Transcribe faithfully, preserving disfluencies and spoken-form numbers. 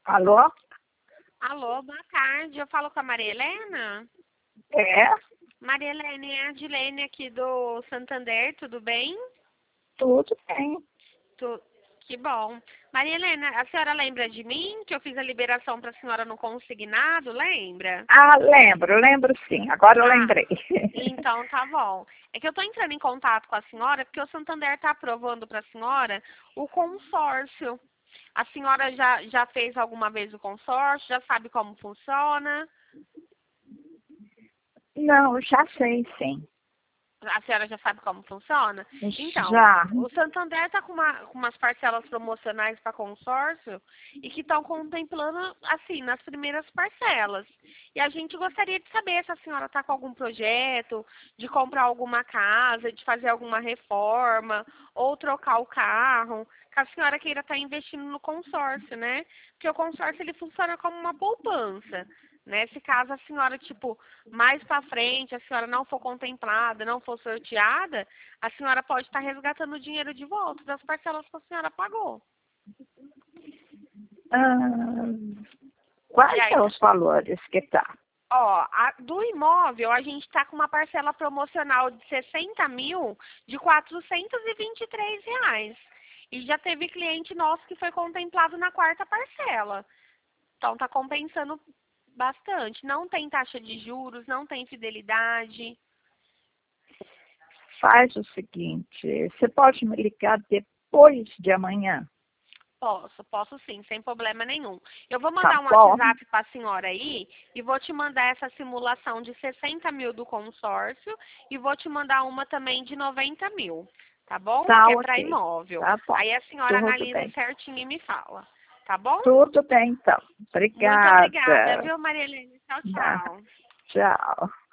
Alô? Alô, boa tarde. Eu falo com a Maria Helena? É? Maria Helena, é a Dilene aqui do Santander, tudo bem? Tudo bem. Tu... Que bom. Maria Helena, a senhora lembra de mim? Que eu fiz a liberação para a senhora no consignado, lembra? Ah, lembro, lembro sim. Agora eu Ah, lembrei. então tá bom. É que eu tô entrando em contato com a senhora porque o Santander está aprovando para a senhora o consórcio. A senhora já, já fez alguma vez o consórcio? Já sabe como funciona? Não, já sei sim. A senhora já sabe como funciona? Então, Já. o Santander está com, uma, com umas parcelas promocionais para consórcio e que estão contemplando, assim, nas primeiras parcelas. E a gente gostaria de saber se a senhora está com algum projeto de comprar alguma casa, de fazer alguma reforma ou trocar o carro, que a senhora queira estar investindo no consórcio, né? Porque o consórcio ele funciona como uma poupança. Né? Se caso a senhora, tipo, mais para frente, a senhora não for contemplada, não for sorteada, a senhora pode estar resgatando o dinheiro de volta das parcelas que a senhora pagou. Ah, E quais aí, são os valores que tá? ó, a- do imóvel, a gente está com uma parcela promocional de sessenta mil de quatrocentos e vinte e três reais. E já teve cliente nosso que foi contemplado na quarta parcela. Então, está compensando bastante. Não tem taxa de juros, não tem fidelidade. Faz o seguinte, você pode me ligar depois de amanhã? Posso, posso sim, sem problema nenhum. Eu vou Tá mandar um bom? WhatsApp para a senhora aí e vou te mandar essa simulação de sessenta mil do consórcio e vou te mandar uma também de noventa mil, tá bom? Tá Que é para ok. imóvel. Tá bom. Aí a senhora Tudo analisa bem. certinho e me fala, tá bom? Tudo bem então. Muito obrigada, Obrigada. viu, Maria Helena? Tchau, Ah, tchau. tchau.